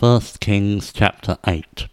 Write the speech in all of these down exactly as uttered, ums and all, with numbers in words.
First Kings chapter eight.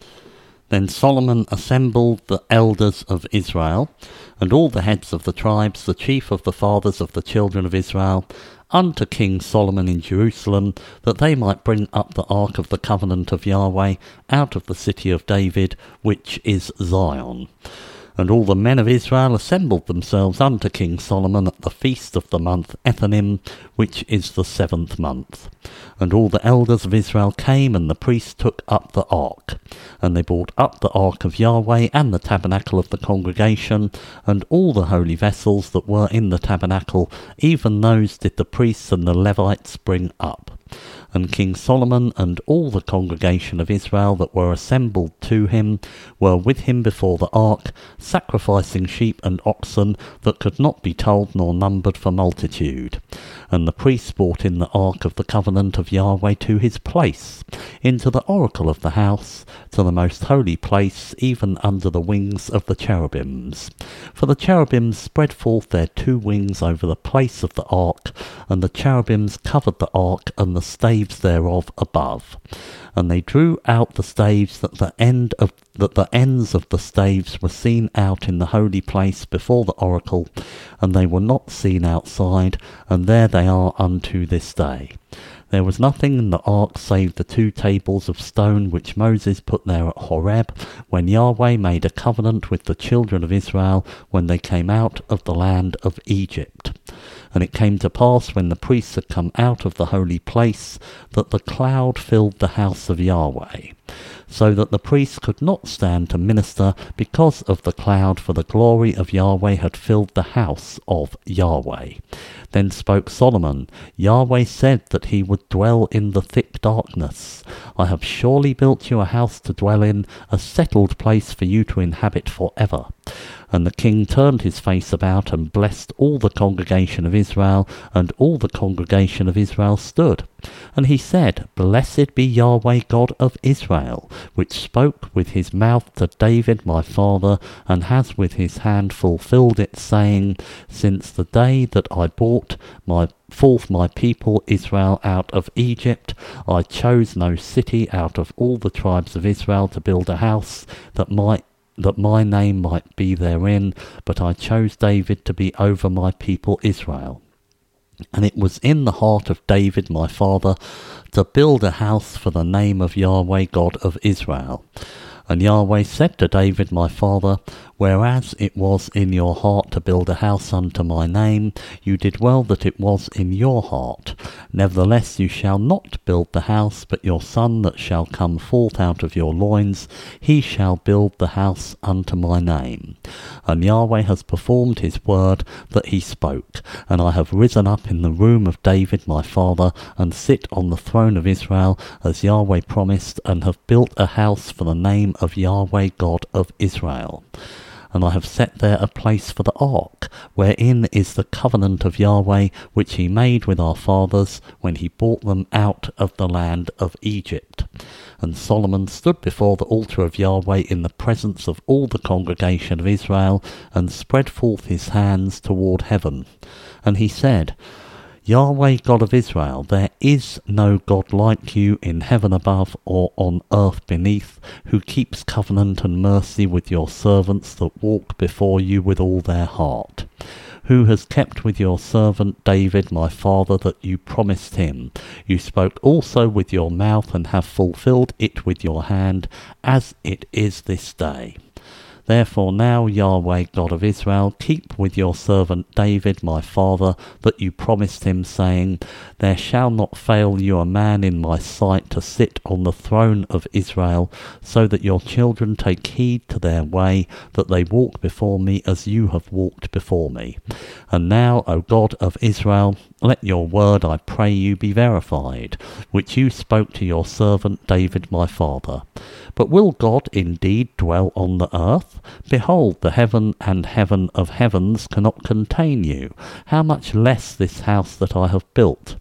Then Solomon assembled the elders of Israel, and all the heads of the tribes, the chief of the fathers of the children of Israel, unto King Solomon in Jerusalem, that they might bring up the ark of the covenant of Yahweh out of the city of David, which is Zion. And all the men of Israel assembled themselves unto King Solomon at the feast of the month Ethanim, which is the seventh month. And all the elders of Israel came, and the priests took up the ark. And they brought up the ark of Yahweh, and the tabernacle of the congregation, and all the holy vessels that were in the tabernacle, even those did the priests and the Levites bring up. And King Solomon and all the congregation of Israel that were assembled to him were with him before the ark, sacrificing sheep and oxen that could not be told nor numbered for multitude. And the priests brought in the ark of the covenant of Yahweh to his place, into the oracle of the house, to the most holy place, even under the wings of the cherubims. For the cherubims spread forth their two wings over the place of the ark, and the cherubims covered the ark and the staves thereof above. And they drew out the staves, that the end of that the ends of the staves were seen out in the holy place before the oracle, and they were not seen outside, and there they are unto this day. There was nothing in the ark save the two tables of stone which Moses put there at Horeb, when Yahweh made a covenant with the children of Israel when they came out of the land of Egypt. And it came to pass, when the priests had come out of the holy place, that the cloud filled the house of Yahweh, so that the priests could not stand to minister because of the cloud, for the glory of Yahweh had filled the house of Yahweh. Then spoke Solomon, Yahweh said that he would dwell in the thick darkness. I have surely built you a house to dwell in, a settled place for you to inhabit for ever. And the king turned his face about and blessed all the congregation of Israel, and all the congregation of Israel stood. And he said, Blessed be Yahweh God of Israel, which spoke with his mouth to David my father, and has with his hand fulfilled it, saying, Since the day that I brought my forth my people Israel out of Egypt, I chose no city out of all the tribes of Israel to build a house that might that my name might be therein, but I chose David to be over my people Israel. And it was in the heart of David my father to build a house for the name of Yahweh God of Israel. And Yahweh said to David my father, Whereas it was in your heart to build a house unto my name, you did well that it was in your heart. Nevertheless you shall not build the house, but your son that shall come forth out of your loins, he shall build the house unto my name. And Yahweh has performed his word that he spoke, and I have risen up in the room of David my father, and sit on the throne of Israel, as Yahweh promised, and have built a house for the name of Yahweh God of Israel. And I have set there a place for the ark, wherein is the covenant of Yahweh, which he made with our fathers, when he brought them out of the land of Egypt. And Solomon stood before the altar of Yahweh in the presence of all the congregation of Israel, and spread forth his hands toward heaven. And he said, Yahweh God of Israel, there is no God like you in heaven above or on earth beneath, who keeps covenant and mercy with your servants that walk before you with all their heart. Who has kept with your servant David my father that you promised him. You spoke also with your mouth, and have fulfilled it with your hand, as it is this day. Therefore now, Yahweh God of Israel, keep with your servant David my father that you promised him, saying, There shall not fail you a man in my sight to sit on the throne of Israel, so that your children take heed to their way, that they walk before me as you have walked before me. And now, O God of Israel, let your word, I pray you, be verified, which you spoke to your servant David my father. But will God indeed dwell on the earth? Behold, the heaven and heaven of heavens cannot contain you. How much less this house that I have built?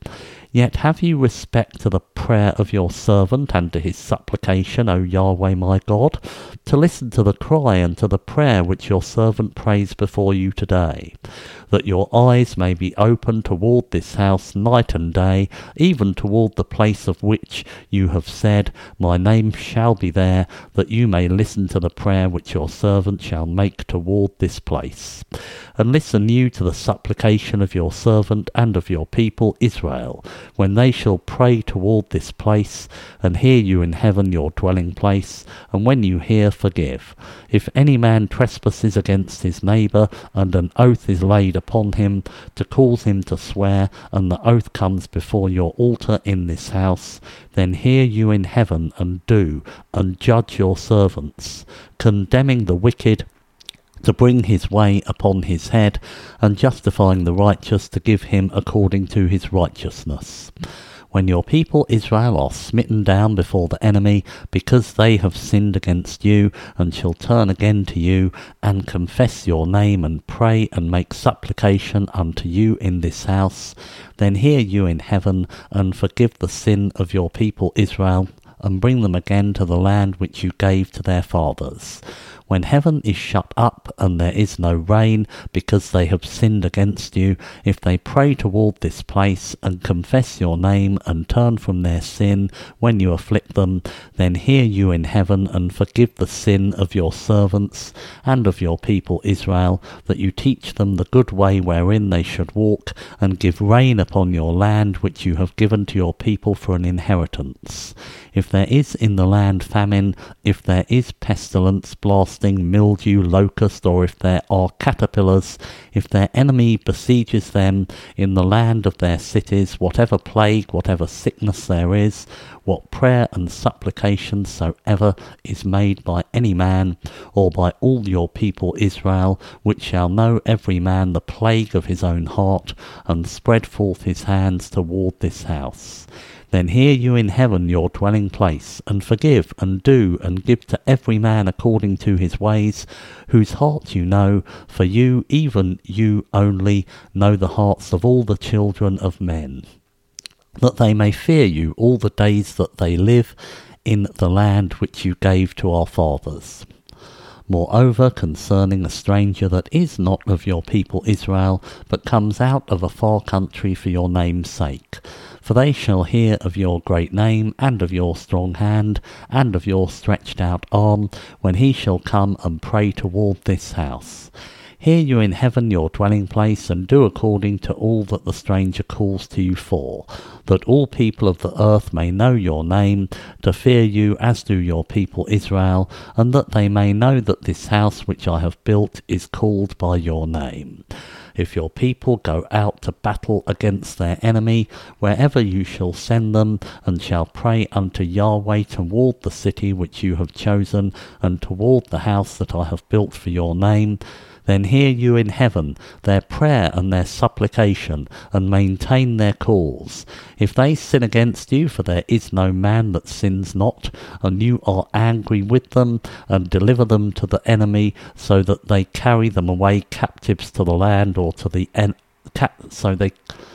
Yet have you respect to the prayer of your servant and to his supplication, O Yahweh my God, to listen to the cry and to the prayer which your servant prays before you today, that your eyes may be open toward this house night and day, even toward the place of which you have said, My name shall be there, that you may listen to the prayer which your servant shall make toward this place. And listen you to the supplication of your servant and of your people Israel, when they shall pray toward this place, and hear you in heaven your dwelling place, and when you hear, forgive. If any man trespasses against his neighbour, and an oath is laid upon him, to cause him to swear, and the oath comes before your altar in this house, then hear you in heaven, and do, and judge your servants, condemning the wicked, to bring his way upon his head, and justifying the righteous, to give him according to his righteousness. When your people Israel are smitten down before the enemy, because they have sinned against you, and shall turn again to you, and confess your name, and pray, and make supplication unto you in this house, then hear you in heaven, and forgive the sin of your people Israel, and bring them again to the land which you gave to their fathers. When heaven is shut up, and there is no rain, because they have sinned against you, if they pray toward this place, and confess your name, and turn from their sin, when you afflict them, then hear you in heaven, and forgive the sin of your servants, and of your people Israel, that you teach them the good way wherein they should walk, and give rain upon your land, which you have given to your people for an inheritance. If there is in the land famine, if there is pestilence, blasting, mildew, locust, or if there are caterpillars, if their enemy besieges them in the land of their cities, whatever plague, whatever sickness there is, what prayer and supplication soever is made by any man, or by all your people Israel, which shall know every man the plague of his own heart, and spread forth his hands toward this house, then hear you in heaven your dwelling place, and forgive, and do, and give to every man according to his ways, whose heart you know, for you, even you only, know the hearts of all the children of men, that they may fear you all the days that they live in the land which you gave to our fathers. Moreover, concerning a stranger that is not of your people Israel, but comes out of a far country for your name's sake, for they shall hear of your great name, and of your strong hand, and of your stretched out arm, when he shall come and pray toward this house. Hear you in heaven your dwelling place, and do according to all that the stranger calls to you for, that all people of the earth may know your name, to fear you as do your people Israel, and that they may know that this house which I have built is called by your name. If your people go out to battle against their enemy, wherever you shall send them, and shall pray unto Yahweh toward the city which you have chosen, and toward the house that I have built for your name, then hear you in heaven their prayer and their supplication, and maintain their cause. If they sin against you, for there is no man that sins not, and you are angry with them, and deliver them to the enemy, so that they carry them away captives to the land, or to the en- ca- so they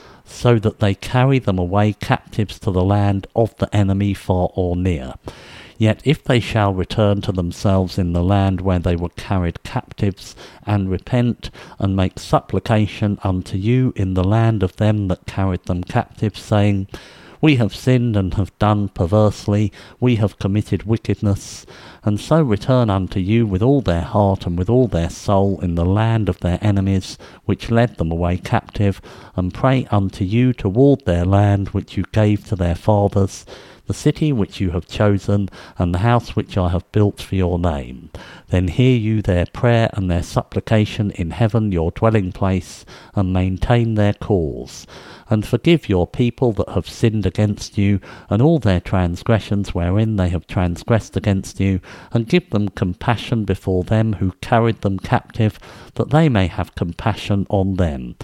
so that they carry them away captives to the land of the enemy, far or near. Yet if they shall return to themselves in the land where they were carried captives, and repent, and make supplication unto you in the land of them that carried them captives, saying, We have sinned and have done perversely, we have committed wickedness, and so return unto you with all their heart and with all their soul in the land of their enemies, which led them away captive, and pray unto you toward their land which you gave to their fathers, the city which you have chosen, and the house which I have built for your name. Then hear you their prayer and their supplication in heaven your dwelling place, and maintain their cause. And forgive your people that have sinned against you, and all their transgressions wherein they have transgressed against you, and give them compassion before them who carried them captive, that they may have compassion on them.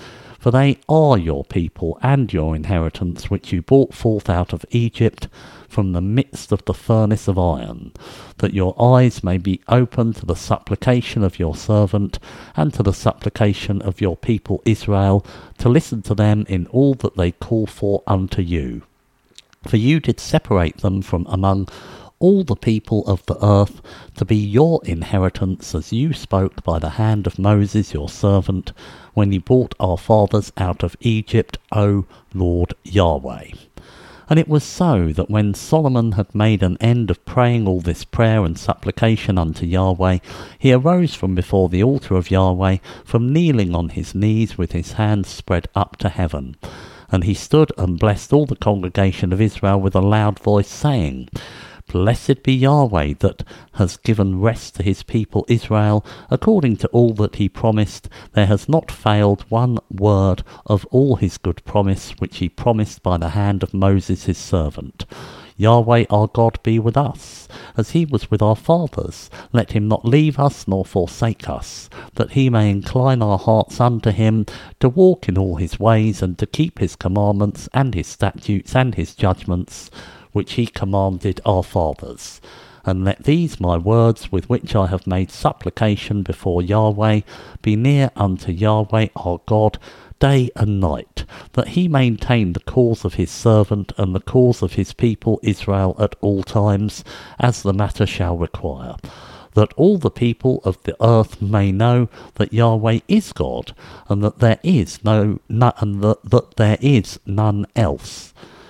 For they are your people and your inheritance, which you brought forth out of Egypt from the midst of the furnace of iron, that your eyes may be open to the supplication of your servant, and to the supplication of your people Israel, to listen to them in all that they call for unto you. For you did separate them from among all the people of the earth, to be your inheritance, as you spoke by the hand of Moses your servant, when you brought our fathers out of Egypt, O Lord Yahweh. And it was so that when Solomon had made an end of praying all this prayer and supplication unto Yahweh, he arose from before the altar of Yahweh, from kneeling on his knees with his hands spread up to heaven. And he stood and blessed all the congregation of Israel with a loud voice, saying, Blessed be Yahweh, that has given rest to his people Israel, according to all that he promised. There has not failed one word of all his good promise, which he promised by the hand of Moses his servant. Yahweh our God be with us, as he was with our fathers. Let him not leave us nor forsake us, that he may incline our hearts unto him, to walk in all his ways, and to keep his commandments, and his statutes, and his judgments, which he commanded our fathers. And let these my words, with which I have made supplication before Yahweh, be near unto Yahweh our God day and night, that he maintain the cause of his servant and the cause of his people Israel at all times, as the matter shall require, that all the people of the earth may know that Yahweh is God, and that there is no, no and that, that there is none else.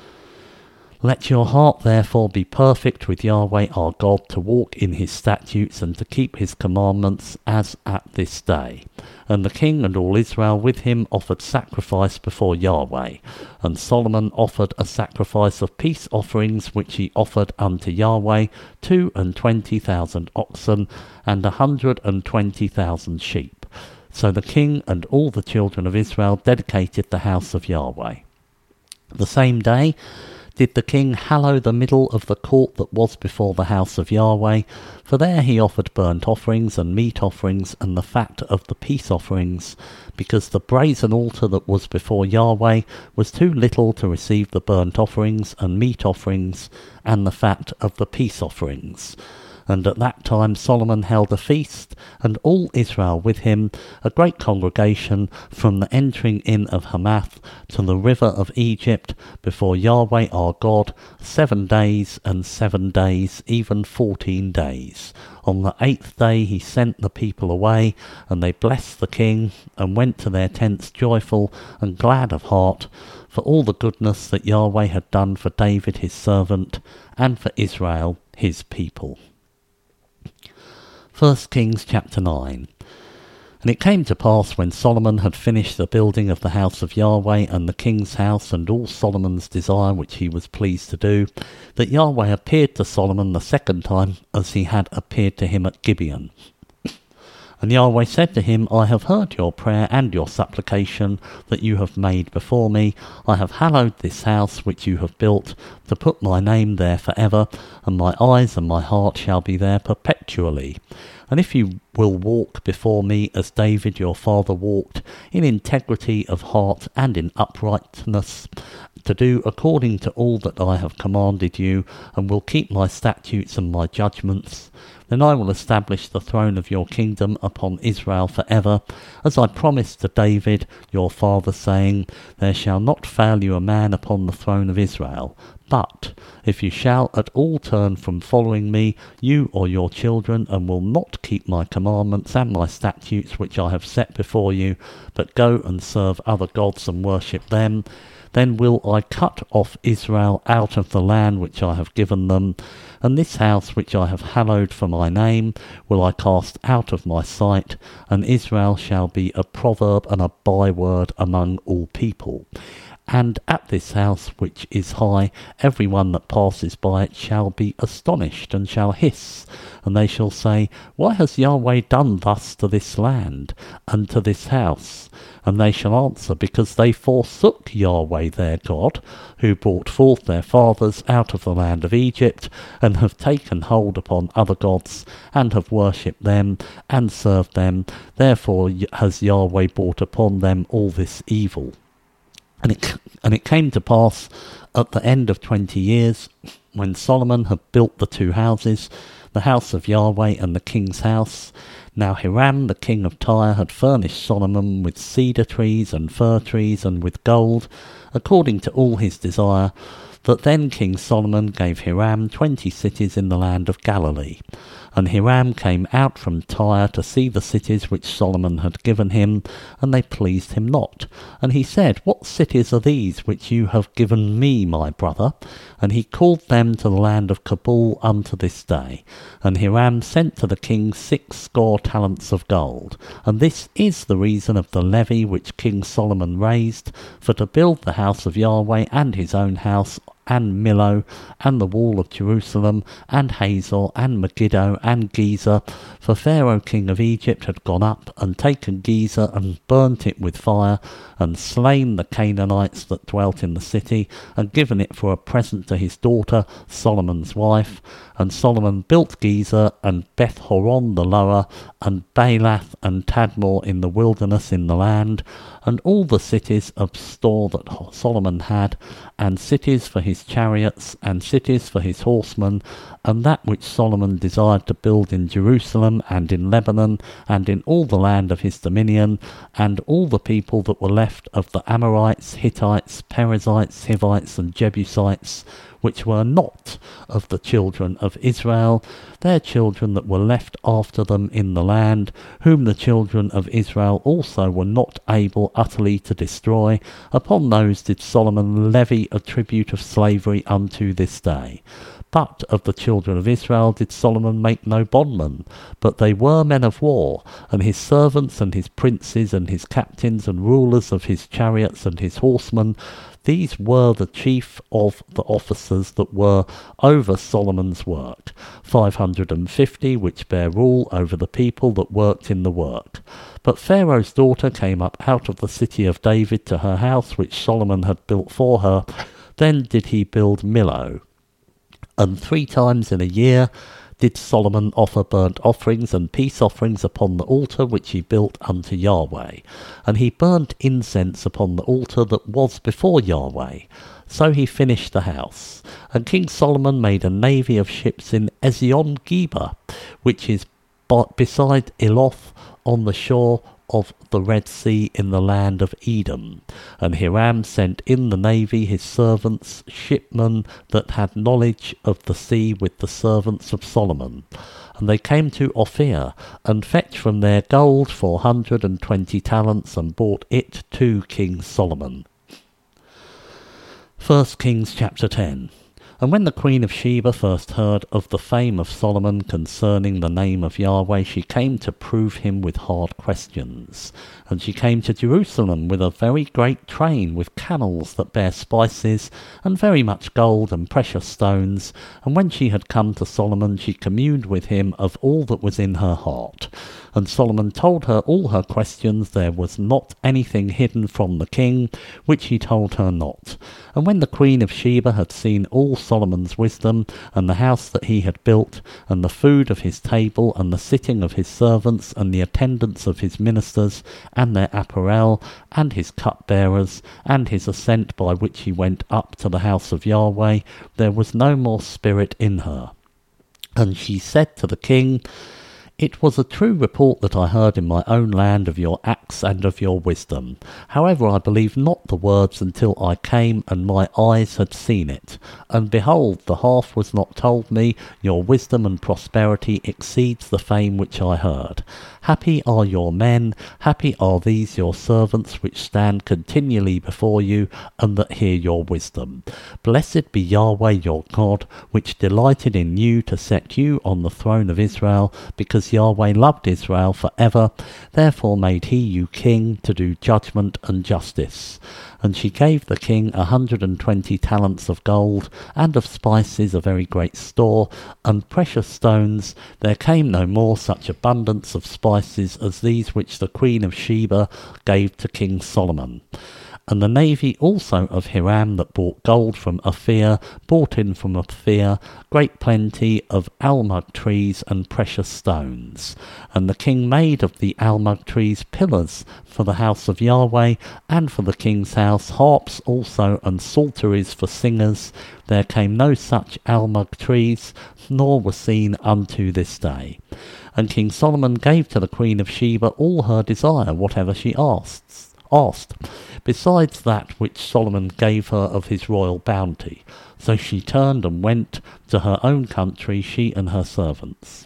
Let your heart therefore be perfect with Yahweh our God, to walk in his statutes and to keep his commandments, as at this day. And the king and all Israel with him offered sacrifice before Yahweh. And Solomon offered a sacrifice of peace offerings, which he offered unto Yahweh, two and twenty thousand oxen, and a hundred and twenty thousand sheep. So the king and all the children of Israel dedicated the house of Yahweh. The same day did the king hallow the middle of the court that was before the house of Yahweh, for there he offered burnt offerings and meat offerings and the fat of the peace offerings, because the brazen altar that was before Yahweh was too little to receive the burnt offerings and meat offerings and the fat of the peace offerings. And at that time Solomon held a feast, and all Israel with him, a great congregation, from the entering in of Hamath to the river of Egypt, before Yahweh our God, seven days and seven days, even fourteen days. On the eighth day he sent the people away, and they blessed the king, and went to their tents joyful and glad of heart, for all the goodness that Yahweh had done for David his servant, and for Israel his people. First Kings chapter nine. And it came to pass, when Solomon had finished the building of the house of Yahweh, and the king's house, and all Solomon's desire which he was pleased to do, that Yahweh appeared to Solomon the second time, as he had appeared to him at Gibeon. And Yahweh said to him, I have heard your prayer and your supplication that you have made before me. I have hallowed this house which you have built, to put my name there for ever, and my eyes and my heart shall be there perpetually. And if you will walk before me as David your father walked, in integrity of heart and in uprightness, to do according to all that I have commanded you, and will keep my statutes and my judgments, then I will establish the throne of your kingdom upon Israel for ever, as I promised to David your father, saying, There shall not fail you a man upon the throne of Israel. But if you shall at all turn from following me, you or your children, and will not keep my commandments and my statutes which I have set before you, but go and serve other gods and worship them, then will I cut off Israel out of the land which I have given them, and this house which I have hallowed for my name will I cast out of my sight, and Israel shall be a proverb and a byword among all people. And at this house which is high, every one that passes by it shall be astonished, and shall hiss, and they shall say, Why has Yahweh done thus to this land, and to this house? And they shall answer, Because they forsook Yahweh their God, who brought forth their fathers out of the land of Egypt, and have taken hold upon other gods, and have worshipped them, and served them. Therefore has Yahweh brought upon them all this evil. And it, and it came to pass at the end of twenty years, when Solomon had built the two houses, the house of Yahweh and the king's house. Now Hiram the king of Tyre had furnished Solomon with cedar trees and fir trees and with gold, according to all his desire. That then King Solomon gave Hiram twenty cities in the land of Galilee. And Hiram came out from Tyre to see the cities which Solomon had given him, and they pleased him not. And he said, What cities are these which you have given me, my brother? And he called them to the land of Kabul unto this day. And Hiram sent to the king six score talents of gold. And this is the reason of the levy which King Solomon raised, for to build the house of Yahweh and his own house, and Millo, and the wall of Jerusalem, and Hazor, and Megiddo, and Gezer. For Pharaoh king of Egypt had gone up, and taken Gezer, and burnt it with fire, and slain the Canaanites that dwelt in the city, and given it for a present to his daughter, Solomon's wife. And Solomon built Gezer, and Beth-horon the lower, and Baalath, and Tadmor in the wilderness in the land, and all the cities of store that Solomon had, and cities for his chariots, and cities for his horsemen, and that which Solomon desired to build in Jerusalem, and in Lebanon, and in all the land of his dominion, and all the people that were left of the Amorites, Hittites, Perizzites, Hivites, and Jebusites, which were not of the children of Israel, their children that were left after them in the land, whom the children of Israel also were not able utterly to destroy. Upon those did Solomon levy a tribute of slavery unto this day. But of the children of Israel did Solomon make no bondmen, but they were men of war, and his servants and his princes and his captains and rulers of his chariots and his horsemen. These were the chief of the officers that were over Solomon's work, five hundred and fifty, which bare rule over the people that worked in the work. But Pharaoh's daughter came up out of the city of David to her house which Solomon had built for her. Then did he build Millo. And three times in a year did Solomon offer burnt offerings and peace offerings upon the altar which he built unto Yahweh. And he burnt incense upon the altar that was before Yahweh. So he finished the house. And King Solomon made a navy of ships in Ezion-Geber, which is beside Eloth on the shore of the Red Sea in the land of Edom. And Hiram sent in the navy his servants, shipmen that had knowledge of the sea, with the servants of Solomon. And they came to Ophir, and fetched from there gold four hundred and twenty talents, and brought it to King Solomon. First Kings chapter ten. And when the queen of Sheba first heard of the fame of Solomon concerning the name of Yahweh, she came to prove him with hard questions. And she came to Jerusalem with a very great train, with camels that bare spices, and very much gold and precious stones. And when she had come to Solomon, she communed with him of all that was in her heart. And Solomon told her all her questions. There was not anything hidden from the king, which he told her not. And when the queen of Sheba had seen all Solomon's wisdom, and the house that he had built, and the food of his table, and the sitting of his servants, and the attendance of his ministers, and their apparel, and his cupbearers, and his ascent by which he went up to the house of Yahweh, there was no more spirit in her. And she said to the king, It was a true report that I heard in my own land of your acts and of your wisdom. However, I believed not the words until I came, and my eyes had seen it. And behold, the half was not told me. Your wisdom and prosperity exceeds the fame which I heard. Happy are your men, happy are these your servants, which stand continually before you, and that hear your wisdom. Blessed be Yahweh your God, which delighted in you to set you on the throne of Israel, because because Yahweh loved Israel for ever, therefore made he you king to do judgment and justice. And she gave the king a hundred and twenty talents of gold, and of spices a very great store, and precious stones. There came no more such abundance of spices as these which the queen of Sheba gave to King Solomon. And the navy also of Hiram that bought gold from Ophir, bought in from Ophir great plenty of almug trees and precious stones. And the king made of the almug trees pillars for the house of Yahweh, and for the king's house harps also and psalteries for singers. There came no such almug trees, nor were seen unto this day. And King Solomon gave to the queen of Sheba all her desire, whatever she asked. asked, besides that which Solomon gave her of his royal bounty. So she turned and went to her own country, she and her servants.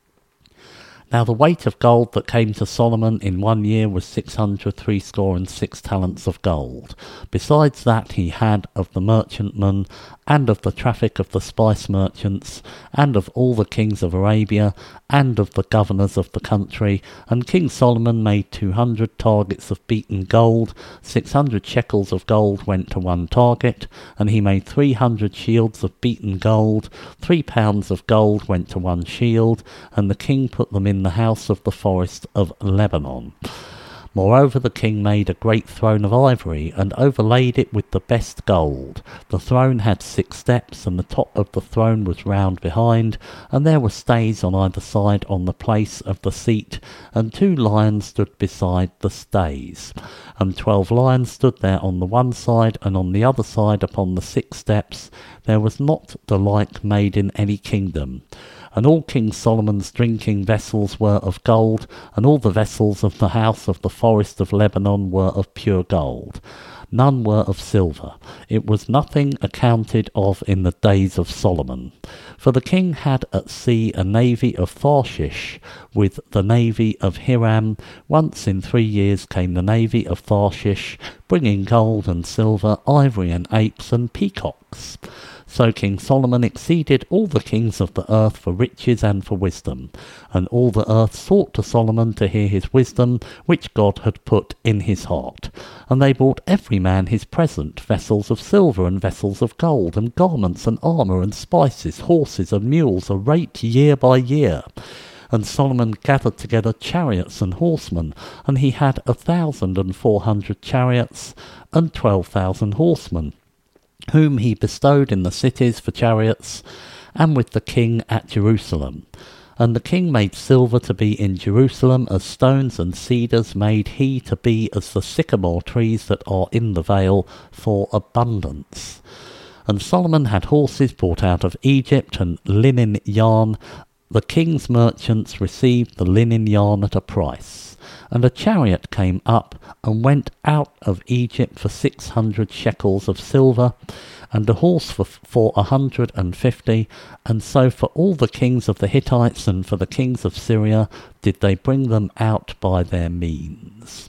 Now the weight of gold that came to Solomon in one year was six hundred threescore and six talents of gold. Besides that he had of the merchantmen, and of the traffic of the spice merchants, and of all the kings of Arabia, and of the governors of the country. And King Solomon made two hundred targets of beaten gold. Six hundred shekels of gold went to one target, and he made three hundred shields of beaten gold. Three pounds of gold went to one shield, and the king put them in the house of the forest of Lebanon. Moreover, the king made a great throne of ivory, and overlaid it with the best gold. The throne had six steps, and the top of the throne was round behind, and there were stays on either side on the place of the seat, and two lions stood beside the stays. And twelve lions stood there on the one side, and on the other side upon the six steps. There was not the like made in any kingdom. And all King Solomon's drinking vessels were of gold, and all the vessels of the house of the forest of Lebanon were of pure gold. None were of silver. It was nothing accounted of in the days of Solomon. For the king had at sea a navy of Tharshish with the navy of Hiram. Once in three years came the navy of Tharshish, bringing gold and silver, ivory and apes and peacocks. So King Solomon exceeded all the kings of the earth for riches and for wisdom. And all the earth sought to Solomon to hear his wisdom, which God had put in his heart. And they brought every man his present, vessels of silver and vessels of gold, and garments and armour and spices, horses and mules, a rate year by year. And Solomon gathered together chariots and horsemen, and he had a thousand and four hundred chariots, and twelve thousand horsemen, whom he bestowed in the cities for chariots, and with the king at Jerusalem. And the king made silver to be in Jerusalem as stones, and cedars made he to be as the sycamore trees that are in the vale, for abundance. And Solomon had horses brought out of Egypt, and linen yarn. The king's merchants received the linen yarn at a price. And a chariot came up and went out of Egypt for six hundred shekels of silver, and a horse for for a hundred and fifty. And so for all the kings of the Hittites and for the kings of Syria did they bring them out by their means.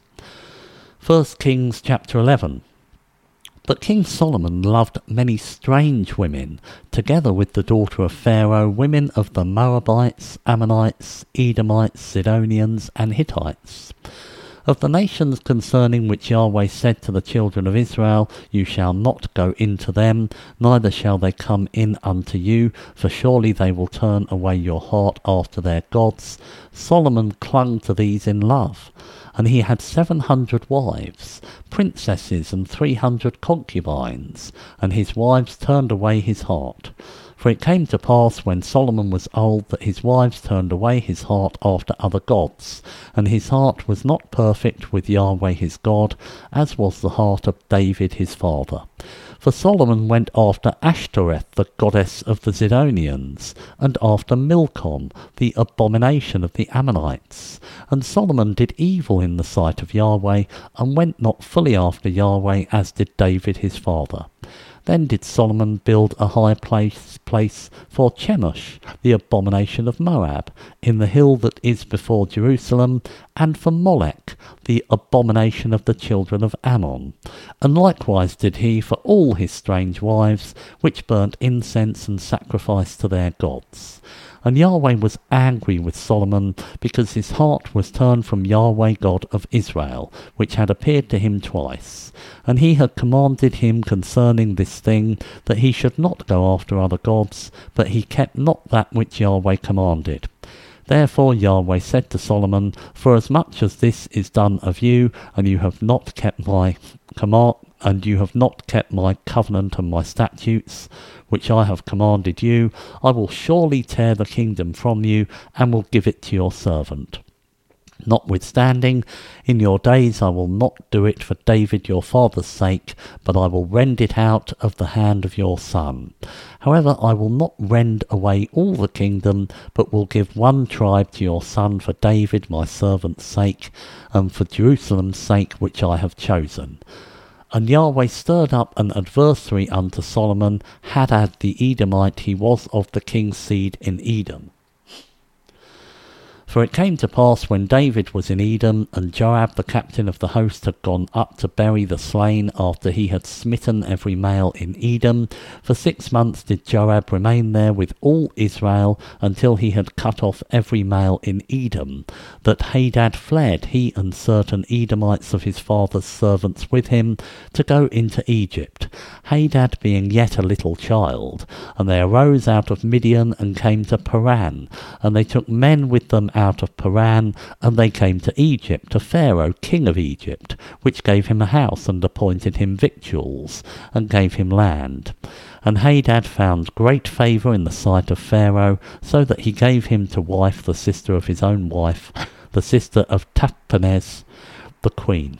First Kings chapter eleven. But King Solomon loved many strange women, together with the daughter of Pharaoh, women of the Moabites, Ammonites, Edomites, Sidonians, and Hittites. Of the nations concerning which Yahweh said to the children of Israel, You shall not go into them, neither shall they come in unto you, for surely they will turn away your heart after their gods. Solomon clung to these in love. And he had seven hundred wives, princesses, and three hundred concubines, and his wives turned away his heart. For it came to pass, when Solomon was old, that his wives turned away his heart after other gods, and his heart was not perfect with Yahweh his God, as was the heart of David his father. For Solomon went after Ashtoreth, the goddess of the Zidonians, and after Milcom, the abomination of the Ammonites. And Solomon did evil in the sight of Yahweh, and went not fully after Yahweh, as did David his father. Then did Solomon build a high place, place for Chemosh, the abomination of Moab, in the hill that is before Jerusalem, and for Molech, the abomination of the children of Ammon. And likewise did he for all his strange wives, which burnt incense and sacrificed to their gods. And Yahweh was angry with Solomon, because his heart was turned from Yahweh God of Israel, which had appeared to him twice. And he had commanded him concerning this thing, that he should not go after other gods, but he kept not that which Yahweh commanded. Therefore Yahweh said to Solomon, Forasmuch as this is done of you, and you have not kept my command, and you have not kept my covenant and my statutes, which I have commanded you, I will surely tear the kingdom from you, and will give it to your servant. Notwithstanding, in your days I will not do it for David your father's sake, but I will rend it out of the hand of your son. However, I will not rend away all the kingdom, but will give one tribe to your son for David my servant's sake, and for Jerusalem's sake which I have chosen. And Yahweh stirred up an adversary unto Solomon, Hadad the Edomite. He was of the king's seed in Edom. For it came to pass, when David was in Edom, and Joab the captain of the host had gone up to bury the slain, after he had smitten every male in Edom, for six months did Joab remain there with all Israel, until he had cut off every male in Edom, that Hadad fled, he and certain Edomites of his father's servants with him, to go into Egypt, Hadad being yet a little child. And they arose out of Midian, and came to Paran, and they took men with them out of Paran, and they came to Egypt, to Pharaoh king of Egypt, which gave him a house, and appointed him victuals, and gave him land. And Hadad found great favour in the sight of Pharaoh, so that he gave him to wife the sister of his own wife, the sister of Tahpenes the queen.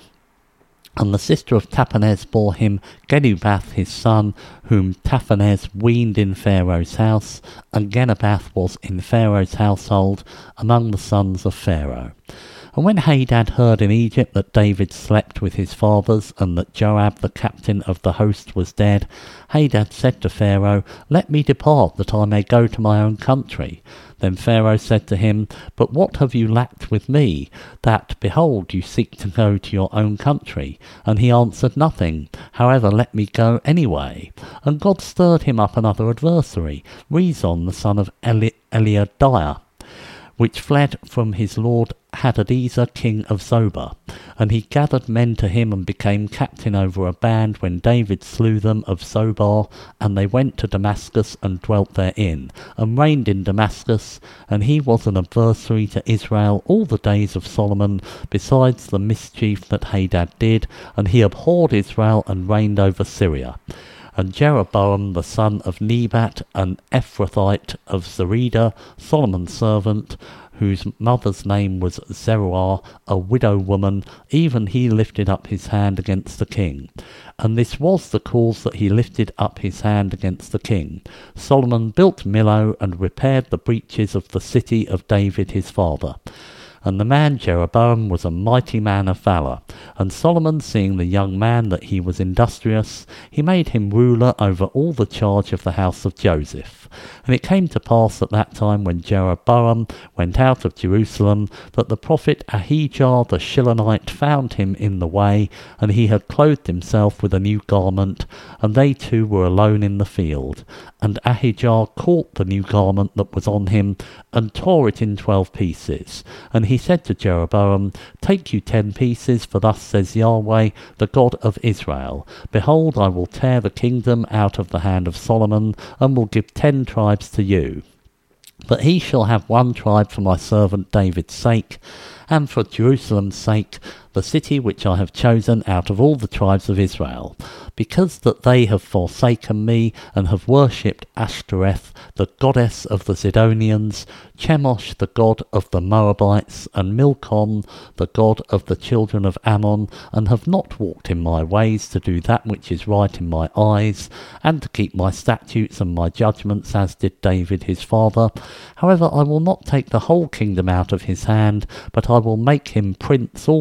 And the sister of Tahpenes bore him Genubath his son, whom Tahpenes weaned in Pharaoh's house, and Genubath was in Pharaoh's household among the sons of Pharaoh. And when Hadad heard in Egypt that David slept with his fathers, and that Joab the captain of the host was dead, Hadad said to Pharaoh, Let me depart, that I may go to my own country. Then Pharaoh said to him, But what have you lacked with me, that, behold, you seek to go to your own country? And he answered, Nothing. However, let me go anyway. And God stirred him up another adversary, Rezon the son of Eli- Eliadiah, which fled from his lord Hadadezer king of Zobah. And he gathered men to him, and became captain over a band, when David slew them of Zobah. And they went to Damascus, and dwelt therein, and reigned in Damascus. And he was an adversary to Israel all the days of Solomon, besides the mischief that Hadad did. And he abhorred Israel, and reigned over Syria. And Jeroboam the son of Nebat, an Ephrathite of Zereda, Solomon's servant, whose mother's name was Zeruah, a widow woman, even he lifted up his hand against the king. And this was the cause that he lifted up his hand against the king. Solomon built Millo, and repaired the breaches of the city of David his father. And the man Jeroboam was a mighty man of valour. And Solomon, seeing the young man that he was industrious, he made him ruler over all the charge of the house of Joseph. And it came to pass at that time, when Jeroboam went out of Jerusalem, that the prophet Ahijah the Shilonite found him in the way, and he had clothed himself with a new garment, and they two were alone in the field. And Ahijah caught the new garment that was on him, and tore it in twelve pieces. And he said to Jeroboam, Take you ten pieces, for thus says Yahweh, the God of Israel, Behold, I will tear the kingdom out of the hand of Solomon, and will give ten tribes to you. But he shall have one tribe for my servant David's sake, and for Jerusalem's sake, the city which I have chosen out of all the tribes of Israel, because that they have forsaken me, and have worshipped Ashtoreth, the goddess of the Zidonians, Chemosh, the god of the Moabites, and Milcom, the god of the children of Ammon, and have not walked in my ways, to do that which is right in my eyes, and to keep my statutes and my judgments, as did David his father. However, I will not take the whole kingdom out of his hand, but I will make him prince all the days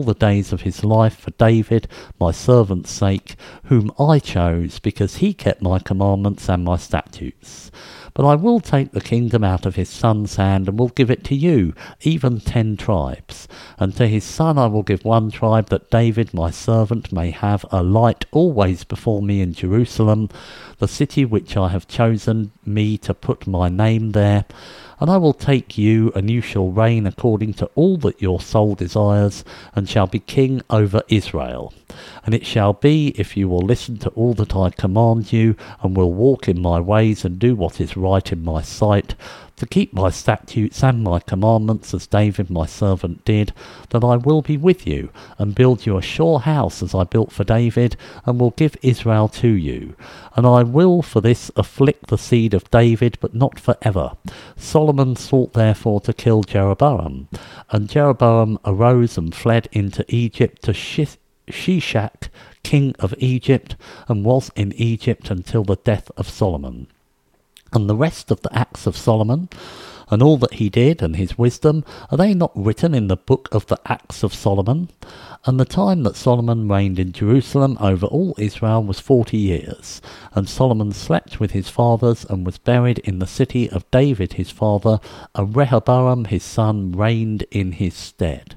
days of his life for David, my servant's sake, whom I chose, because he kept my commandments and my statutes. But I will take the kingdom out of his son's hand, and will give it to you, even ten tribes. And to his son I will give one tribe, that David my servant may have a light always before me in Jerusalem, the city which I have chosen me to put my name there. And I will take you, and you shall reign according to all that your soul desires, and shall be king over Israel. And it shall be, if you will listen to all that I command you, and will walk in my ways, and do what is right in my sight, to keep my statutes and my commandments, as David my servant did, that I will be with you, and build you a sure house as I built for David, and will give Israel to you. And I will for this afflict the seed of David, but not for ever. Solomon sought therefore to kill Jeroboam. And Jeroboam arose and fled into Egypt to Shis- Shishak, king of Egypt, and was in Egypt until the death of Solomon. And the rest of the acts of Solomon, and all that he did, and his wisdom, are they not written in the book of the acts of Solomon? And the time that Solomon reigned in Jerusalem over all Israel was forty years. And Solomon slept with his fathers, and was buried in the city of David his father, and Rehoboam his son reigned in his stead.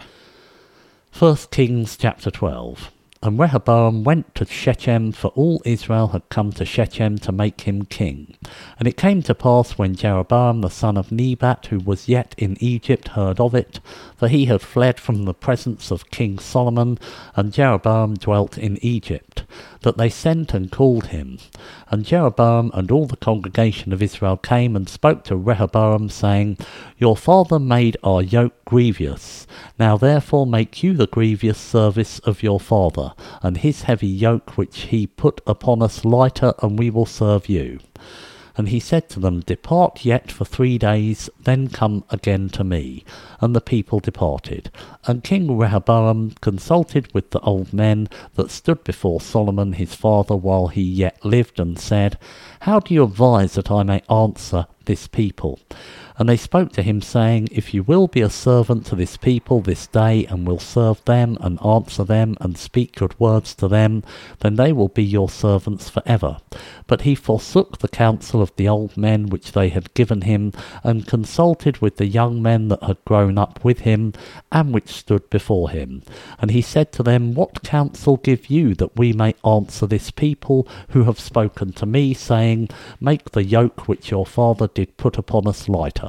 First Kings chapter twelve. And Rehoboam went to Shechem, for all Israel had come to Shechem to make him king. And it came to pass, when Jeroboam the son of Nebat, who was yet in Egypt, heard of it, for he had fled from the presence of King Solomon, and Jeroboam dwelt in Egypt, that they sent and called him. And Jeroboam and all the congregation of Israel came and spoke to Rehoboam, saying, Your father made our yoke grievous. Now therefore make you the grievous service of your father, and his heavy yoke which he put upon us lighter, and we will serve you. And he said to them, Depart yet for three days, then come again to me. And the people departed. And King Rehoboam consulted with the old men that stood before Solomon his father while he yet lived, and said, How do you advise that I may answer this people? And they spoke to him, saying, If you will be a servant to this people this day, and will serve them, and answer them, and speak good words to them, then they will be your servants for ever. But he forsook the counsel of the old men which they had given him, and consulted with the young men that had grown up with him, and which stood before him. And he said to them, What counsel give you, that we may answer this people, who have spoken to me, saying, Make the yoke which your father did put upon us lighter?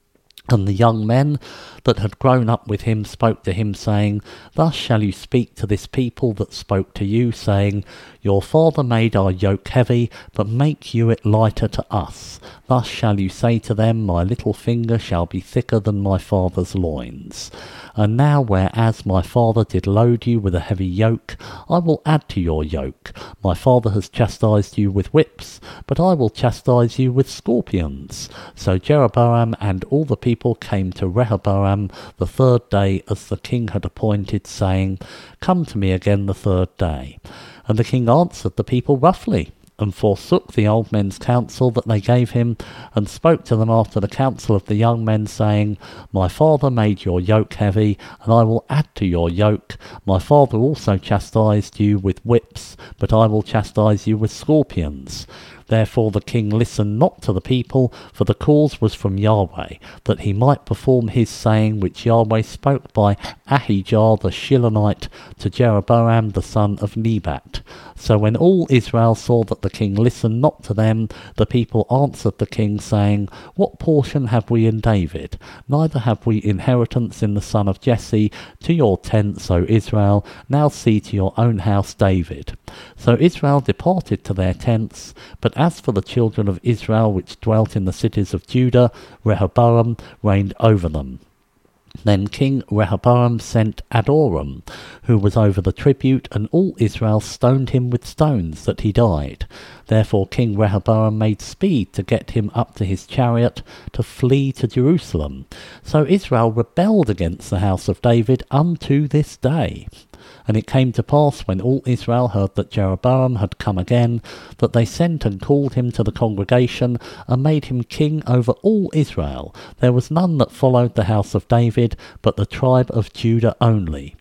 And the young men that had grown up with him spoke to him, saying, Thus shall you speak to this people that spoke to you, saying, Your father made our yoke heavy, but make you it lighter to us. Thus shall you say to them, My little finger shall be thicker than my father's loins. And now, whereas my father did load you with a heavy yoke, I will add to your yoke. My father has chastised you with whips, but I will chastise you with scorpions. So Jeroboam and all the people came to Rehoboam the third day, as the king had appointed, saying, Come to me again the third day. And the king answered the people roughly, and forsook the old men's counsel that they gave him, and spoke to them after the counsel of the young men, saying, My father made your yoke heavy, and I will add to your yoke. My father also chastised you with whips, but I will chastise you with scorpions. Therefore the king listened not to the people, for the cause was from Yahweh, that he might perform his saying which Yahweh spoke by Ahijah the Shilonite to Jeroboam the son of Nebat. So when all Israel saw that the king listened not to them, the people answered the king, saying, What portion have we in David? Neither have we inheritance in the son of Jesse. To your tents, O Israel, now see to your own house, David. So Israel departed to their tents, but as for the children of Israel which dwelt in the cities of Judah, Rehoboam reigned over them. Then King Rehoboam sent Adoram, who was over the tribute, and all Israel stoned him with stones, that he died. Therefore King Rehoboam made speed to get him up to his chariot, to flee to Jerusalem. So Israel rebelled against the house of David unto this day. And it came to pass, when all Israel heard that Jeroboam had come again, that they sent and called him to the congregation, and made him king over all Israel. There was none that followed the house of David, but the tribe of Judah only.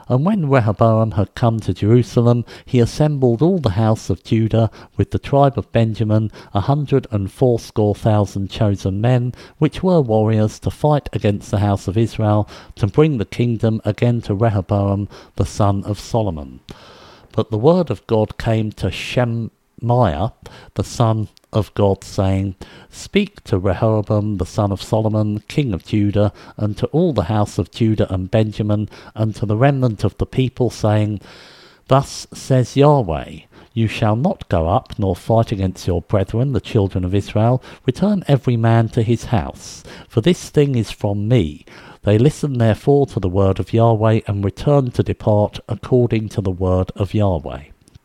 And when Rehoboam had come to Jerusalem, he assembled all the house of Judah with the tribe of Benjamin, a hundred and fourscore thousand chosen men, which were warriors, to fight against the house of Israel, to bring the kingdom again to Rehoboam the son of Solomon. But the word of God came to Shemaiah, the son of God, saying, Speak to Rehoboam the son of Solomon, king of Judah, and to all the house of Judah and Benjamin, and to the remnant of the people, saying, Thus says Yahweh, You shall not go up, nor fight against your brethren, the children of Israel. Return every man to his house, for this thing is from me. They listened therefore to the word of Yahweh, and returned to depart according to the word of Yahweh.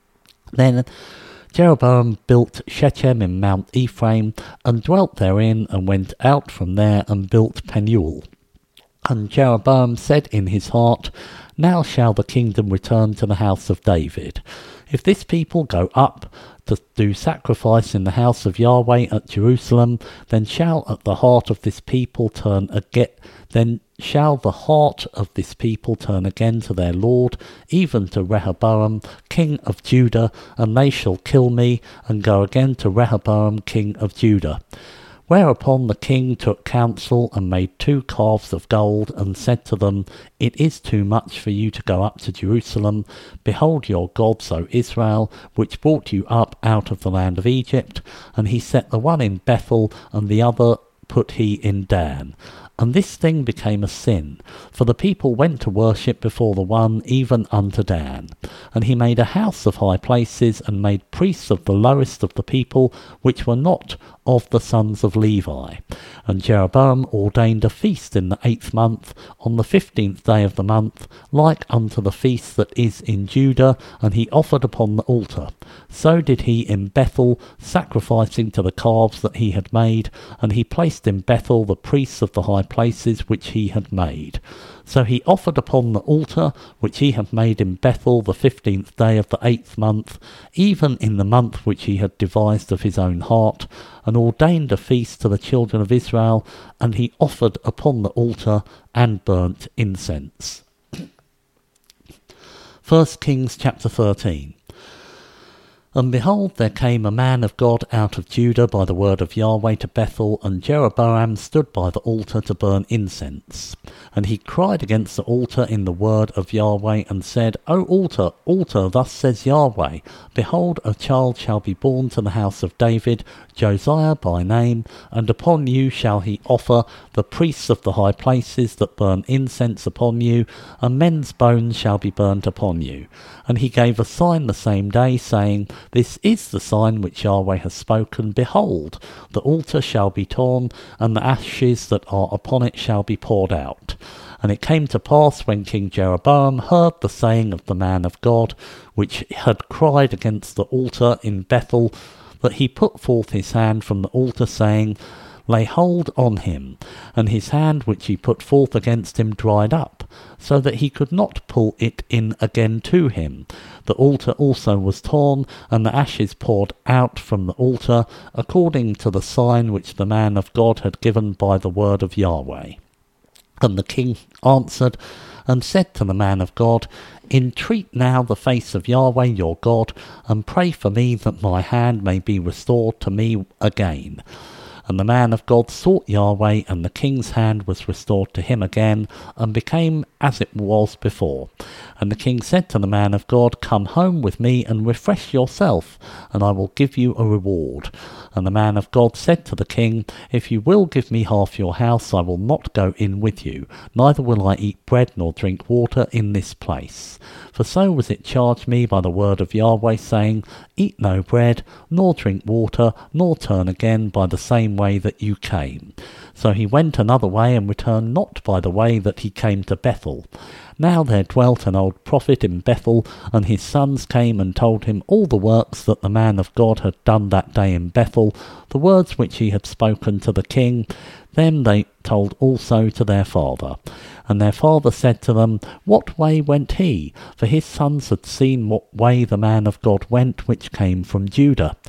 Then Jeroboam built Shechem in Mount Ephraim, and dwelt therein, and went out from there, and built Penuel. And Jeroboam said in his heart, Now shall the kingdom return to the house of David. If this people go up to do sacrifice in the house of Yahweh at Jerusalem, then shall at the heart of this people turn again, then shall the heart of this people turn again to their Lord, even to Rehoboam, king of Judah, and they shall kill me, and go again to Rehoboam, king of Judah. Whereupon the king took counsel, and made two calves of gold, and said to them, It is too much for you to go up to Jerusalem. Behold your gods, O Israel, which brought you up out of the land of Egypt. And he set the one in Bethel, and the other put he in Dan. And this thing became a sin, for the people went to worship before the one, even unto Dan. And he made a house of high places, and made priests of the lowest of the people, which were not of the sons of Levi. And Jeroboam ordained a feast in the eighth month, on the fifteenth day of the month, like unto the feast that is in Judah, and he offered upon the altar. So did he in Bethel, sacrificing to the calves that he had made, and he placed in Bethel the priests of the high places which he had made. So he offered upon the altar which he had made in Bethel the fifteenth day of the eighth month, even in the month which he had devised of his own heart, and ordained a feast to the children of Israel, and he offered upon the altar and burnt incense. First Kings chapter thirteen. And behold, there came a man of God out of Judah by the word of Yahweh to Bethel, and Jeroboam stood by the altar to burn incense. And he cried against the altar in the word of Yahweh, and said, O altar, altar, thus says Yahweh, Behold, a child shall be born to the house of David, Josiah by name, and upon you shall he offer the priests of the high places that burn incense upon you, and men's bones shall be burnt upon you. And he gave a sign the same day, saying, This is the sign which Yahweh has spoken. Behold, the altar shall be torn, and the ashes that are upon it shall be poured out. And it came to pass, when King Jeroboam heard the saying of the man of God, which had cried against the altar in Bethel, that he put forth his hand from the altar, saying, Lay hold on him. And his hand which he put forth against him dried up, so that he could not pull it in again to him. The altar also was torn, and the ashes poured out from the altar, according to the sign which the man of God had given by the word of Yahweh. And the king answered, and said to the man of God, Entreat now the face of Yahweh your God, and pray for me that my hand may be restored to me again. And the man of God sought Yahweh, and the king's hand was restored to him again, and became as it was before. And the king said to the man of God, Come home with me, and refresh yourself, and I will give you a reward. And the man of God said to the king, If you will give me half your house, I will not go in with you, neither will I eat bread nor drink water in this place. For so was it charged me by the word of Yahweh, saying, Eat no bread, nor drink water, nor turn again by the same way that you came. So he went another way, and returned not by the way that he came to Bethel. Now there dwelt an old prophet in Bethel, and his sons came and told him all the works that the man of God had done that day in Bethel, the words which he had spoken to the king. Them they told also to their father. And their father said to them, What way went he? For his sons had seen what way the man of God went, which came from Judah.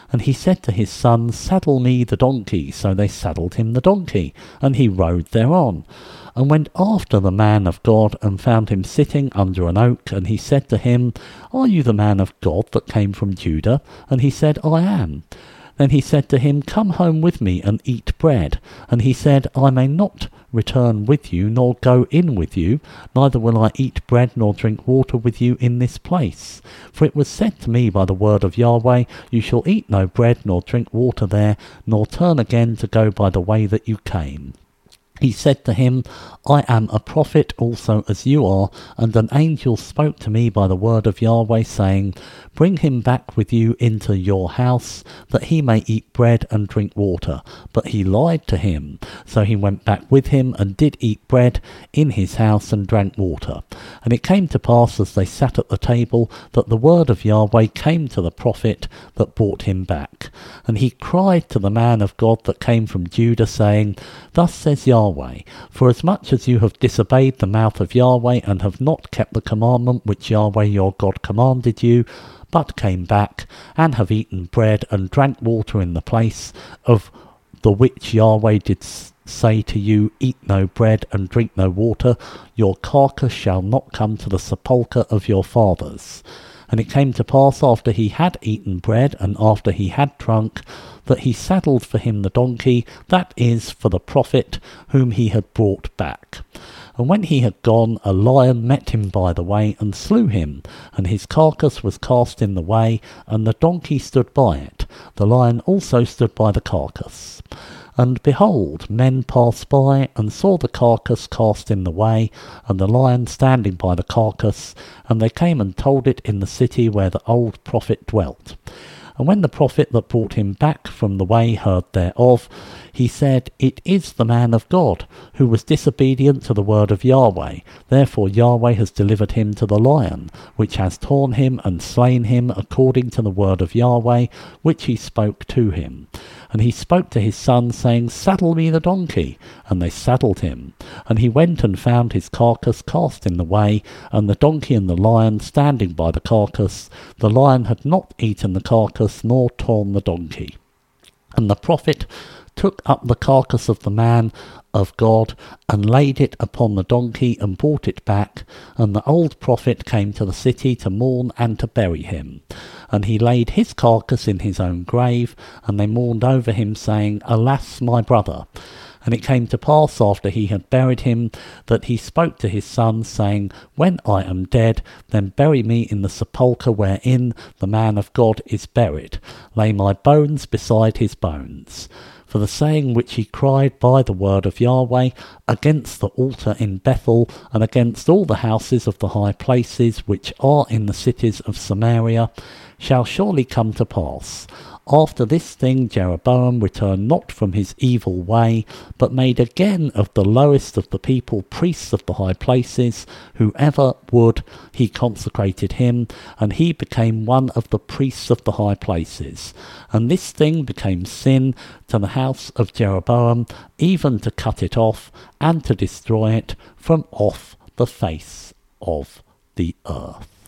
And he said to his sons, Saddle me the donkey. So they saddled him the donkey, and he rode thereon, and went after the man of God, and found him sitting under an oak. And he said to him, Are you the man of God that came from Judah? And he said, I am. Then he said to him, Come home with me and eat bread. And he said, I may not return with you, nor go in with you, neither will I eat bread nor drink water with you in this place. For it was said to me by the word of Yahweh, You shall eat no bread nor drink water there, nor turn again to go by the way that you came. He said to him, I am a prophet also as you are, and an angel spoke to me by the word of Yahweh, saying, Bring him back with you into your house, that he may eat bread and drink water. But he lied to him. So he went back with him, and did eat bread in his house, and drank water. And it came to pass, as they sat at the table, that the word of Yahweh came to the prophet that brought him back. And he cried to the man of God that came from Judah, saying, Thus says Yahweh, Forasmuch as you have disobeyed the mouth of Yahweh, and have not kept the commandment which Yahweh your God commanded you, but came back, and have eaten bread and drank water in the place of the which Yahweh did say to you, Eat no bread and drink no water, your carcass shall not come to the sepulchre of your fathers. And it came to pass, after he had eaten bread, and after he had drunk, that he saddled for him the donkey, that is, for the prophet whom he had brought back. And when he had gone, a lion met him by the way, and slew him, and his carcass was cast in the way, and the donkey stood by it. The lion also stood by the carcass. And behold, men passed by, and saw the carcass cast in the way, and the lion standing by the carcass, and they came and told it in the city where the old prophet dwelt. And when the prophet that brought him back from the way heard thereof, he said, It is the man of God, who was disobedient to the word of Yahweh. Therefore Yahweh has delivered him to the lion, which has torn him and slain him according to the word of Yahweh, which he spoke to him. And he spoke to his son, saying, Saddle me the donkey. And they saddled him. And he went and found his carcass cast in the way, and the donkey and the lion standing by the carcass. The lion had not eaten the carcass, nor torn the donkey. And the prophet took up the carcass of the man of God, and laid it upon the donkey, and brought it back. And the old prophet came to the city to mourn and to bury him. And he laid his carcass in his own grave, and they mourned over him, saying, Alas, my brother! And it came to pass, after he had buried him, that he spoke to his son, saying, When I am dead, then bury me in the sepulchre wherein the man of God is buried. Lay my bones beside his bones. For the saying which he cried by the word of Yahweh against the altar in Bethel, and against all the houses of the high places which are in the cities of Samaria, shall surely come to pass. After this thing Jeroboam returned not from his evil way, but made again of the lowest of the people priests of the high places. Whoever would, he consecrated him, and he became one of the priests of the high places. And this thing became sin to the house of Jeroboam, even to cut it off, and to destroy it from off the face of the earth.